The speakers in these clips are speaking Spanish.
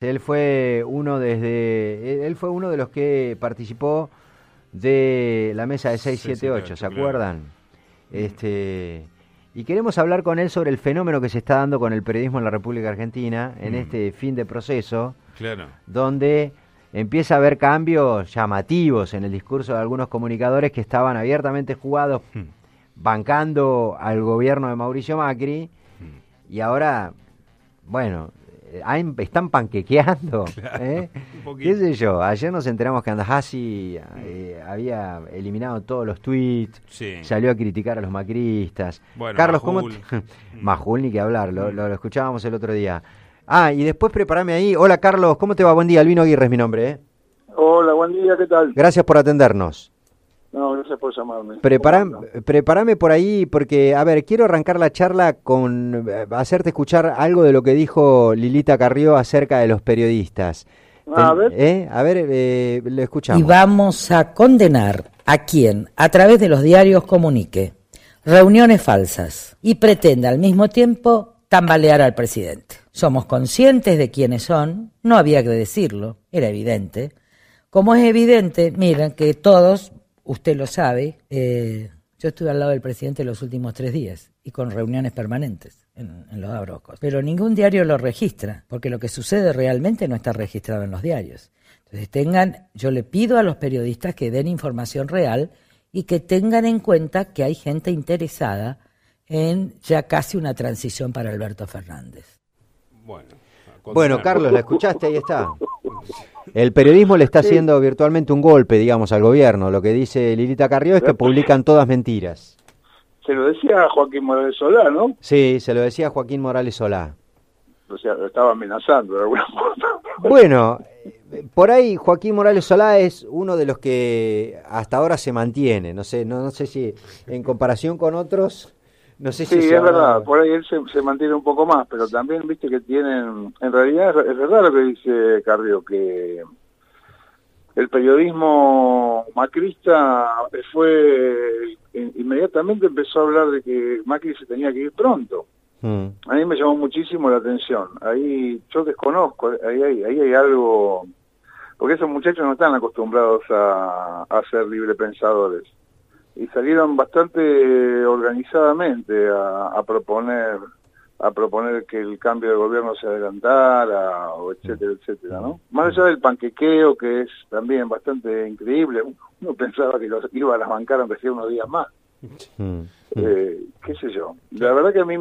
Él fue uno de los que participó de la mesa de 678, ¿se acuerdan? Y queremos hablar con él sobre el fenómeno que se está dando con el periodismo en la República Argentina en este fin de proceso, donde empieza a haber cambios llamativos en el discurso de algunos comunicadores que estaban abiertamente jugados bancando al gobierno de Mauricio Macri y ahora, bueno, están panquequeando, qué sé yo. Ayer nos enteramos que Andajasi había eliminado todos los tweets, salió a criticar a los macristas. Bueno, Carlos, Majul. Majul ni que hablar, lo escuchábamos el otro día. Y después preparame ahí. Hola Carlos, ¿cómo te va? Buen día, Albino Aguirre es mi nombre. Hola, buen día, ¿qué tal? Gracias por atendernos. No, gracias por llamarme. Prepárame por ahí porque, a ver, quiero arrancar la charla con hacerte escuchar algo de lo que dijo Lilita Carrió acerca de los periodistas. A ver. Lo escuchamos. Y vamos a condenar a quien, a través de los diarios, comunique reuniones falsas y pretenda al mismo tiempo tambalear al presidente. Somos conscientes de quiénes son, no había que decirlo, era evidente. Como es evidente, miren que todos... Usted lo sabe, yo estuve al lado del presidente los últimos 3 días y con reuniones permanentes en los Abrocos. Pero ningún diario lo registra, porque lo que sucede realmente no está registrado en los diarios. Entonces yo le pido a los periodistas que den información real y que tengan en cuenta que hay gente interesada en ya casi una transición para Alberto Fernández. Bueno, Carlos, ¿la escuchaste? Ahí está. El periodismo le está haciendo virtualmente un golpe, digamos, al gobierno. Lo que dice Lilita Carrió es que publican todas mentiras. Se lo decía a Joaquín Morales Solá, ¿no? Sí, se lo decía a Joaquín Morales Solá. O sea, lo estaba amenazando de alguna forma. Bueno, por ahí Joaquín Morales Solá es uno de los que hasta ahora se mantiene. No sé si en comparación con otros... No sé si sí, es verdad, por ahí él se mantiene un poco más, pero también viste que tienen, en realidad es verdad lo que dice Carrió, que el periodismo macrista inmediatamente empezó a hablar de que Macri se tenía que ir pronto. A mí me llamó muchísimo la atención, ahí yo desconozco, ahí hay algo, porque esos muchachos no están acostumbrados a ser librepensadores. Y salieron bastante organizadamente a proponer que el cambio de gobierno se adelantara, o etcétera, etcétera, ¿no? Más allá del panquequeo, que es también bastante increíble, uno pensaba que los iban a bancar aunque sea unos días más. Qué sé yo. La verdad que a mí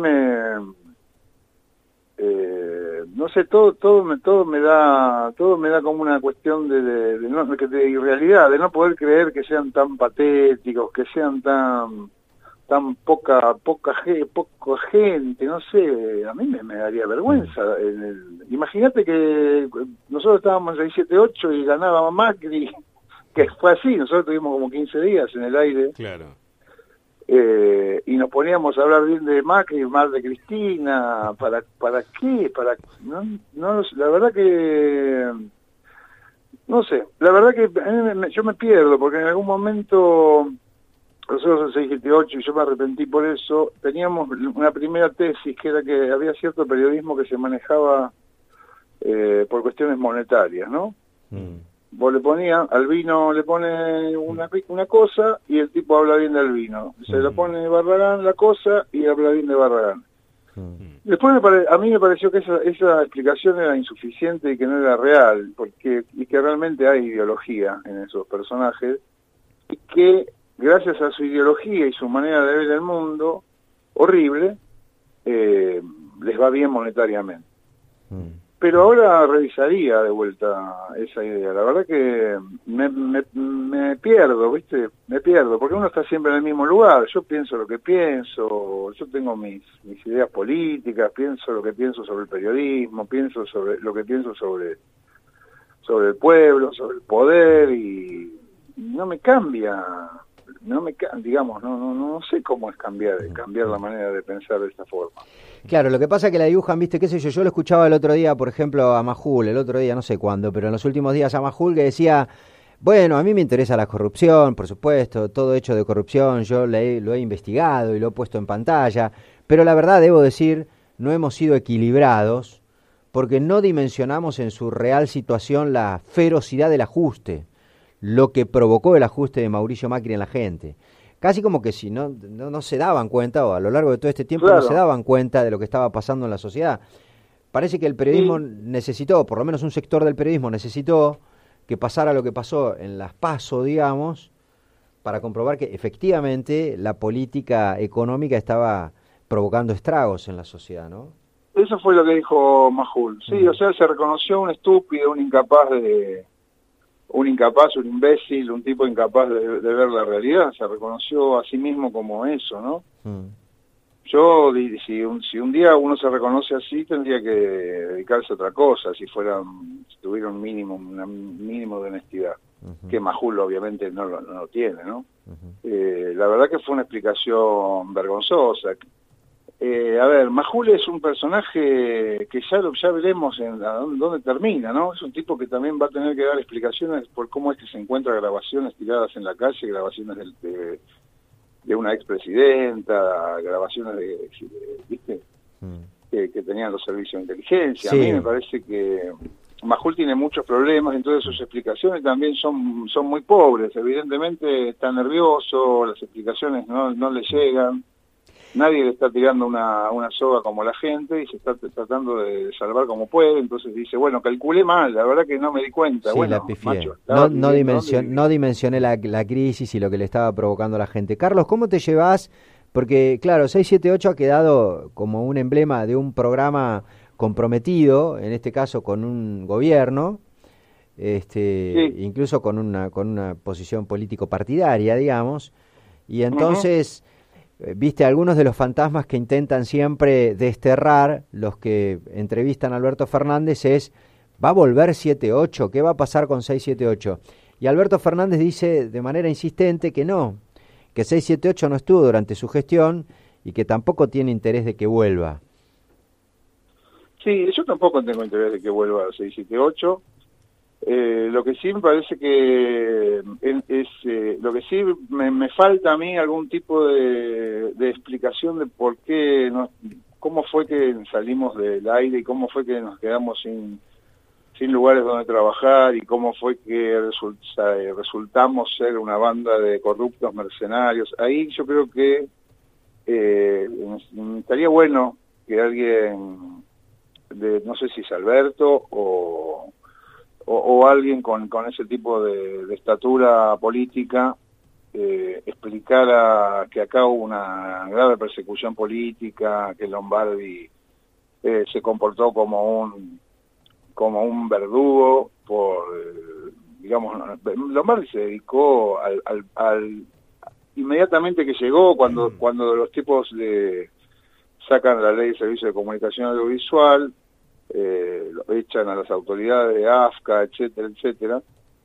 no sé, todo me da como una cuestión de irrealidad, de no poder creer que sean tan patéticos, que sean tan poca gente, no sé, a mí me daría vergüenza. Imagínate que nosotros estábamos en 678 y ganaba Macri, que fue así, nosotros tuvimos como 15 días en el aire. Claro. Y nos poníamos a hablar bien de Macri, mal de Cristina, ¿para qué? No, la verdad que no sé, la verdad que yo me pierdo, porque en algún momento nosotros en 678, y yo me arrepentí por eso, teníamos una primera tesis que era que había cierto periodismo que se manejaba por cuestiones monetarias, ¿no? Vos le ponías, al vino le pone una cosa y el tipo habla bien del vino. Se le pone Barragán la cosa y habla bien de Barragán. Después a mí me pareció que esa explicación era insuficiente y que no era real, y que realmente hay ideología en esos personajes, y que gracias a su ideología y su manera de ver el mundo, horrible, les va bien monetariamente. Pero ahora revisaría de vuelta esa idea. La verdad que me pierdo, ¿viste? Me pierdo, porque uno está siempre en el mismo lugar. Yo pienso lo que pienso, yo tengo mis ideas políticas, pienso lo que pienso sobre el periodismo, pienso sobre lo que pienso sobre el pueblo, sobre el poder, y no me cambia, digamos, no sé cómo es cambiar la manera de pensar de esta forma. Claro, lo que pasa es que la dibujan, viste, qué sé yo lo escuchaba el otro día, por ejemplo, a Majul, el otro día, no sé cuándo, pero en los últimos días a Majul, que decía, bueno, a mí me interesa la corrupción, por supuesto, todo hecho de corrupción, yo lo he investigado y lo he puesto en pantalla, pero la verdad, debo decir, no hemos sido equilibrados porque no dimensionamos en su real situación la ferocidad del ajuste, lo que provocó el ajuste de Mauricio Macri en la gente. Casi como que si no se daban cuenta, o a lo largo de todo este tiempo no se daban cuenta de lo que estaba pasando en la sociedad. Parece que el periodismo necesitó, por lo menos un sector del periodismo necesitó que pasara lo que pasó en las PASO, digamos, para comprobar que efectivamente la política económica estaba provocando estragos en la sociedad, ¿no? Eso fue lo que dijo Majul. Sí, o sea, se reconoció un estúpido, un imbécil, un tipo incapaz de ver la realidad. Se reconoció a sí mismo como eso, ¿no? Yo, si un día uno se reconoce así, tendría que dedicarse a otra cosa, si tuviera un mínimo de honestidad, que Majul obviamente no lo tiene, ¿no? La verdad que fue una explicación vergonzosa. A ver, Majul es un personaje que ya veremos dónde termina, ¿no? Es un tipo que también va a tener que dar explicaciones por cómo es que se encuentra grabaciones tiradas en la calle, grabaciones de una expresidenta, grabaciones ¿viste? Que tenían los servicios de inteligencia. Sí. A mí me parece que Majul tiene muchos problemas, entonces sus explicaciones también son muy pobres. Evidentemente está nervioso, las explicaciones no le llegan. Nadie le está tirando una soga como la gente y se está tratando de salvar como puede, entonces dice, bueno, calculé mal, la verdad que no me di cuenta. Sí, bueno, la pifié. No dimensioné la crisis y lo que le estaba provocando a la gente. Carlos, ¿cómo te llevas? Porque, claro, 678 ha quedado como un emblema de un programa comprometido, en este caso con un gobierno, incluso con una posición político-partidaria, digamos, y entonces... Viste, algunos de los fantasmas que intentan siempre desterrar los que entrevistan a Alberto Fernández es, ¿va a volver 7-8? ¿Qué va a pasar con 6-7-8? Y Alberto Fernández dice de manera insistente que no, que 6-7-8 no estuvo durante su gestión y que tampoco tiene interés de que vuelva. Sí, yo tampoco tengo interés de que vuelva 6-7-8. Lo que sí me parece que lo que sí me falta a mí algún tipo de explicación de por qué cómo fue que salimos del aire y cómo fue que nos quedamos sin lugares donde trabajar y cómo fue que resultamos ser una banda de corruptos mercenarios. Ahí yo creo que estaría bueno que alguien no sé si es Alberto o alguien con ese tipo de estatura política explicara que acá hubo una grave persecución política, que Lombardi se comportó como un verdugo digamos, Lombardi se dedicó inmediatamente que llegó, cuando los tipos sacan la ley de servicio de comunicación audiovisual, lo echan a las autoridades de AFCA, etcétera,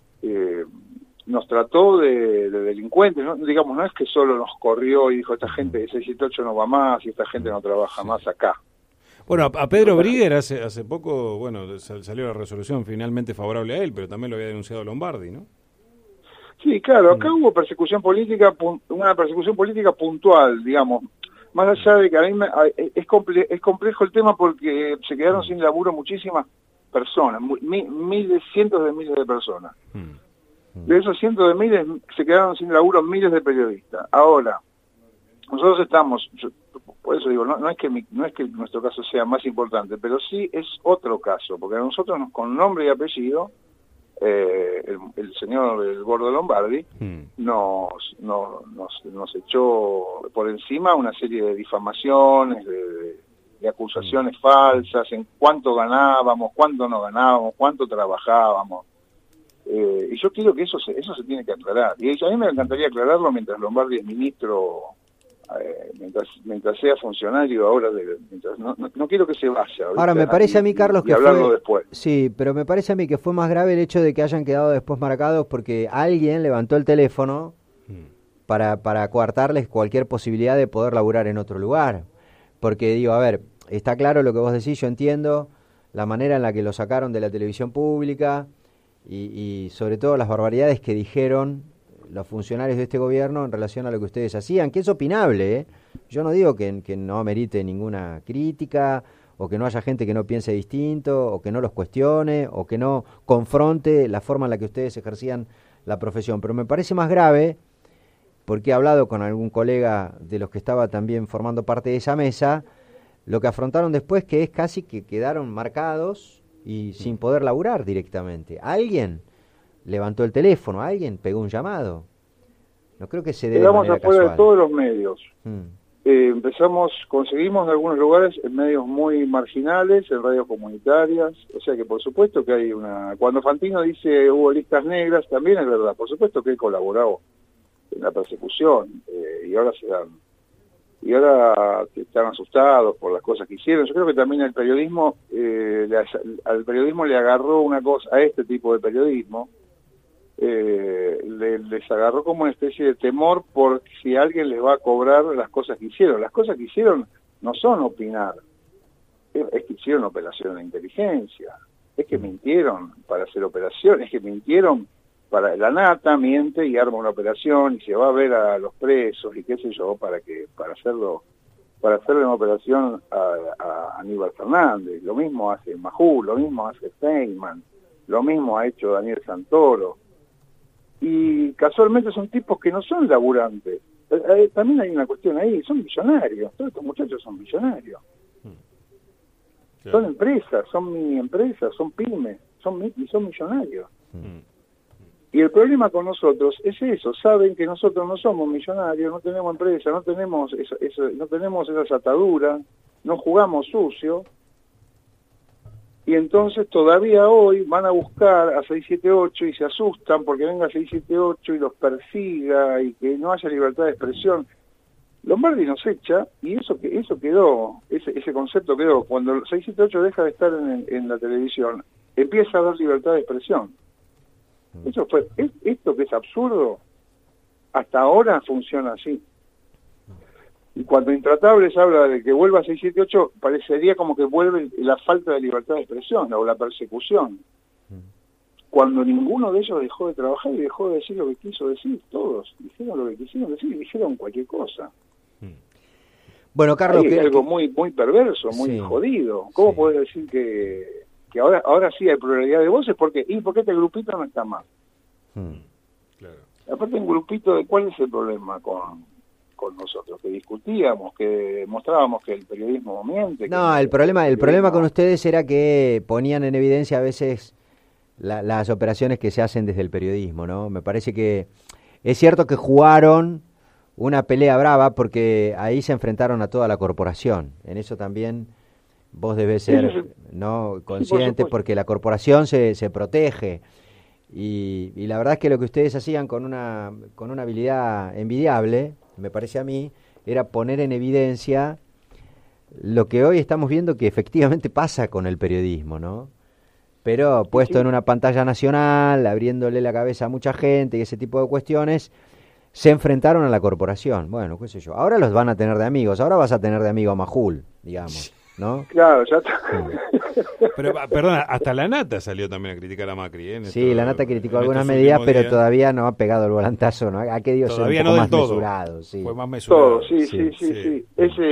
nos trató de delincuentes, ¿no? Digamos, no es que solo nos corrió y dijo, esta gente de 678 no va más y esta gente no trabaja más acá. Bueno, a Pedro Briguer hace poco, bueno, salió la resolución finalmente favorable a él, pero también lo había denunciado Lombardi, ¿no? Sí, claro, acá hubo persecución política, una persecución política puntual, digamos. Más allá de que a mí es complejo el tema porque se quedaron sin laburo muchísimas personas, cientos de miles de personas. De esos cientos de miles se quedaron sin laburo miles de periodistas. Ahora, nosotros estamos, por eso digo, no es que nuestro caso sea más importante, pero sí es otro caso, porque a nosotros con nombre y apellido, el señor el Gordo Lombardi nos echó por encima una serie de difamaciones, de acusaciones falsas en cuánto ganábamos, cuánto no ganábamos, cuánto trabajábamos, y yo quiero que eso se tiene que aclarar, y a mí me encantaría aclararlo mientras Lombardi es ministro, mientras sea funcionario ahora, no quiero que se vaya. ¿Viste? Ahora me parece a mí, Carlos, que hablarlo después. Sí, pero me parece a mí que fue más grave el hecho de que hayan quedado después marcados porque alguien levantó el teléfono para coartarles cualquier posibilidad de poder laburar en otro lugar. Porque digo, a ver, está claro lo que vos decís, yo entiendo la manera en la que lo sacaron de la televisión pública y sobre todo las barbaridades que dijeron los funcionarios de este gobierno en relación a lo que ustedes hacían, que es opinable, ¿eh? Yo no digo que no amerite ninguna crítica o que no haya gente que no piense distinto, o que no los cuestione, o que no confronte la forma en la que ustedes ejercían la profesión. Pero me parece más grave, porque he hablado con algún colega de los que estaba también formando parte de esa mesa, lo que afrontaron después, que es casi que quedaron marcados y sin poder laburar directamente. Alguien levantó el teléfono, alguien pegó un llamado. No creo que se dé de manera afuera casual. De todos los medios. Conseguimos en algunos lugares en medios muy marginales, en radios comunitarias, o sea que por supuesto que hay Cuando Fantino dice hubo listas negras, también es verdad, por supuesto que él colaboró en la persecución, y ahora están asustados por las cosas que hicieron. Yo creo que también al periodismo le agarró una cosa, a este tipo de periodismo, les agarró como una especie de temor por si alguien les va a cobrar las cosas que hicieron. Las cosas que hicieron no son opinar, es que hicieron operación de inteligencia, es que mintieron para hacer operaciones, es que mintieron para la nata, miente y arma una operación y se va a ver a los presos y qué sé yo, para hacerle una operación a Aníbal Fernández. Lo mismo hace Majul, lo mismo hace Feynman, lo mismo ha hecho Daniel Santoro. Y casualmente son tipos que no son laburantes. También hay una cuestión ahí, son millonarios, todos estos muchachos son millonarios. Claro. Son empresas, son mini empresas, son pymes, son millonarios. Y el problema con nosotros es eso, saben que nosotros no somos millonarios, no tenemos empresa, no tenemos esas ataduras, no jugamos sucio. Y entonces todavía hoy van a buscar a 678 y se asustan porque venga 678 y los persiga y que no haya libertad de expresión. Lombardi nos echa y eso quedó, ese concepto quedó. Cuando el 678 deja de estar en la televisión, empieza a haber libertad de expresión. Esto que es absurdo, hasta ahora funciona así. Y cuando Intratables habla de que vuelva a 678, parecería como que vuelve la falta de libertad de expresión o la persecución. Cuando ninguno de ellos dejó de trabajar y dejó de decir lo que quiso decir, todos dijeron lo que quisieron decir y dijeron cualquier cosa. Bueno, Carlos, es algo muy perverso, muy jodido. ¿Cómo podés decir que ahora sí hay pluralidad de voces? ¿Por qué este grupito no está más? Claro. Aparte, un grupito, ¿cuál es el problema con nosotros? Que discutíamos, que mostrábamos que el periodismo miente. No, el problema con ustedes era que ponían en evidencia a veces las operaciones que se hacen desde el periodismo, ¿no? Me parece que es cierto que jugaron una pelea brava porque ahí se enfrentaron a toda la corporación. En eso también vos debés ser no consciente, porque la corporación se protege. Y la verdad es que lo que ustedes hacían con una habilidad envidiable, me parece a mí, era poner en evidencia lo que hoy estamos viendo que efectivamente pasa con el periodismo, ¿no? Pero puesto en una pantalla nacional, abriéndole la cabeza a mucha gente y ese tipo de cuestiones, se enfrentaron a la corporación. Bueno, qué sé yo. Ahora los van a tener de amigos. Ahora vas a tener de amigo a Majul, digamos, ¿no? Claro, ya está. Pero, perdona, hasta la Nata salió también a criticar a Macri, ¿eh? Sí, la Nata criticó algunas medidas, pero todavía no ha pegado el volantazo, ¿no? Ha querido ser un poco más mesurado. Sí. Fue más mesurado. Sí.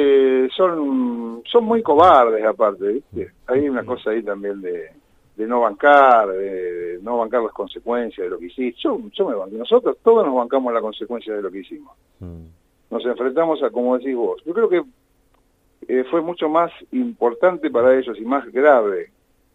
Son muy cobardes, aparte, ¿viste? Hay una cosa ahí también de no bancar, de no bancar las consecuencias de lo que hiciste. Yo me banco. Nosotros todos nos bancamos la consecuencia de lo que hicimos. Nos enfrentamos a, como decís vos, yo creo que fue mucho más importante para ellos y más grave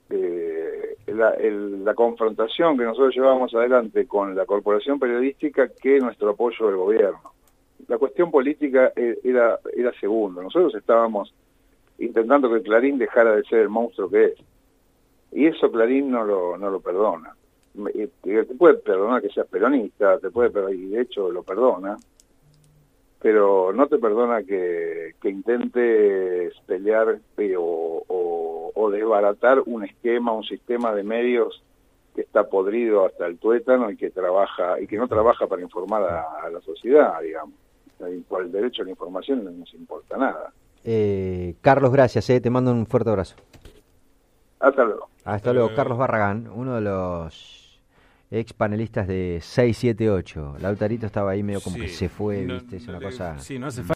la confrontación que nosotros llevábamos adelante con la corporación periodística que nuestro apoyo del gobierno. La cuestión política era segundo. Nosotros estábamos intentando que Clarín dejara de ser el monstruo que es. Y eso Clarín no lo perdona. Te puede perdonar que seas peronista, y de hecho lo perdona, pero no te perdona que intentes pelear o desbaratar un esquema, un sistema de medios que está podrido hasta el tuétano y que no trabaja para informar a la sociedad, digamos. Por el derecho a la información no nos importa nada. Carlos, gracias, te mando un fuerte abrazo. Hasta luego. Hasta luego. Carlos Barragán, uno de los ex panelistas de 678. Lautarito estaba ahí medio como que se fue, ¿viste? Es una cosa... Sí, no hace falta.